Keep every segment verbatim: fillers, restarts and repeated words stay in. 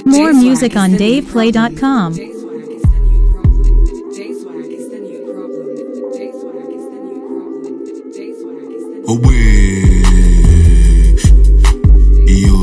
More music on dave play dot com. Away, yo.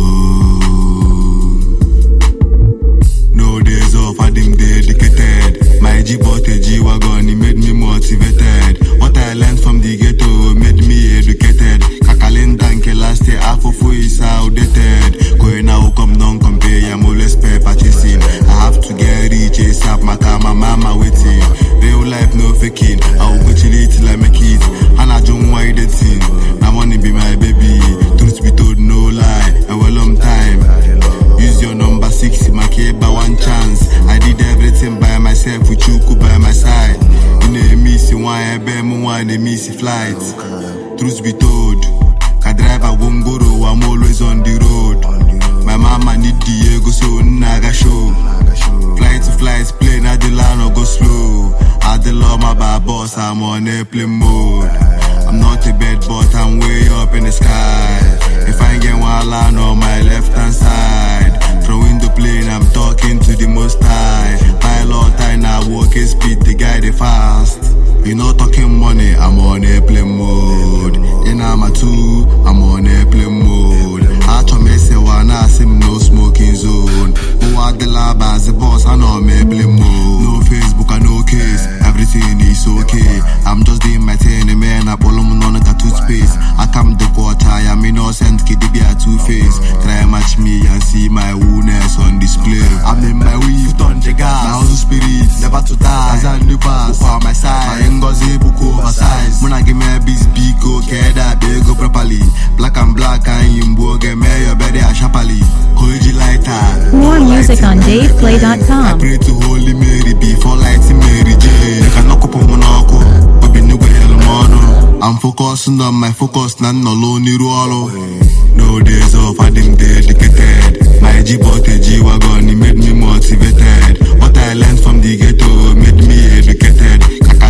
No days off, I dim dedicated. My G bought a G wagon, he made me motivated. What I learned from the ghetto made me educated. Kakalin danke last year, half of who is outdated. Going now, come down, compare, I'm always pay purchasing. I have to get rich, ASAP, my car, my mama waiting. Real life, no faking. I'll go chill it till I make it. And I don't want the thing. Now money be my baby. Truth be told, no lie. A well long time. Use your number six, my kid by one chance. I did everything by myself with you by my side. In a miss, one I bear one a miss flight. Truth be told, I drive a won't go to, I'm always on the road. My mama need Diego, so naga show. Fly to flights, plane at the line or go slow. I the law my bad boss, I'm on airplane mode. I'm not a bed, but I'm way up in the sky. If I get one line on my left hand side, throwing the plane, I'm talking to the most high. Pilot, I now walk and speed, the guy they fast. You know talking money, I'm on airplane mode. In I'm a two, I'm on airplane mode. I try me say one, I sim no smoking zone. Who are the lab as the boss, I know I'm airplane mode. No Facebook, I no case, everything is okay. I'm just doing my thing, man, I pull them on a toothpaste. I come the quarter, I'm innocent, kid, be a two-face. Try match me and see my woundness on display. I'm in my weave, on the gas, now the spirit, never to die. As I new pass, on my side. Ngozi buku oversize. Muna give me a biz biko, keda bego properly. Black and black and yimbo, get me your bed a sharply. Hold you lighter. More music on dave play dot com. I pray to Holy Mary before lighting Mary J. You can knock up on Monaco, but be no mono. I'm focusing on my focus, not no lonely roll. No days off, I dim dedicated. My G bought a G wagon, he made me motivated. What I learned from the ghetto made me educated.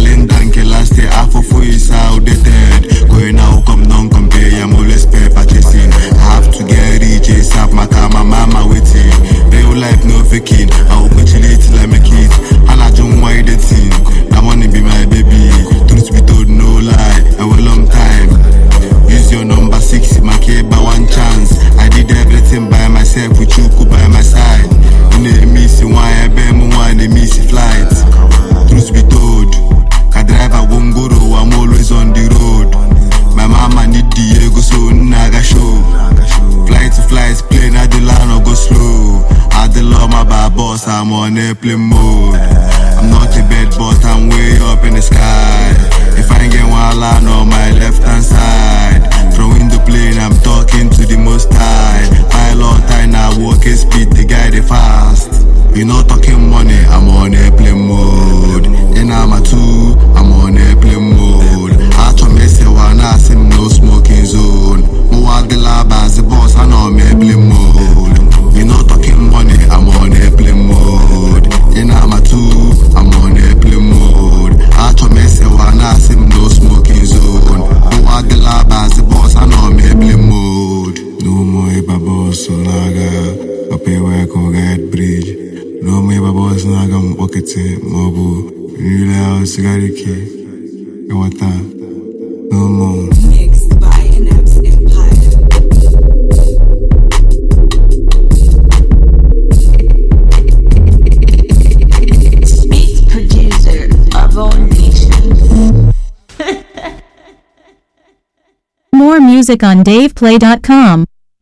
Last year, half of who is outdated. Going now, come down, compare, I'm always pay purchasing. I have to get rich, ASAP, my car, my mama waiting. Real life, no faking. I'll go chill it till I make it. And I don't want the thing. That money be my baby. Truth be told, no lie. A well long time. Use your number six, my kid by one chance. I did everything by myself with you by my side. In a miss, one I bear one a miss flight. Truth be told, I drive a wongoro, I'm always on the road. My mama need Diego, so naga show. Fly to flights, plane at the line or go slow. I the law my bad boss, I'm on airplane mode. I'm not a bed, but I'm way up in the sky. If I get one line on my left hand side, throwing the plane, I'm talking to the most high. Pilot, I now walk and speed, the guy they fast. You know talking money, I'm on airplane mode. And I'm a two, I'm on airplane mode. I try me say one, I sim no smoking zone. Who are the lab as the boss, I know I'm airplane mode. You know talking money, I'm on airplane mode. And I'm a two, I'm on airplane mode. I try me say one, I sim no smoking zone. Who are the lab as the boss, I know I'm airplane mode. No more iba boss, so naga. Up here where I go get bridge. No me babos naga mbokete mobu. Nila au sigariki. Yawata. No more. Mixed by Inaps Empire. Beat producer of all nations. More music on dave play dot com.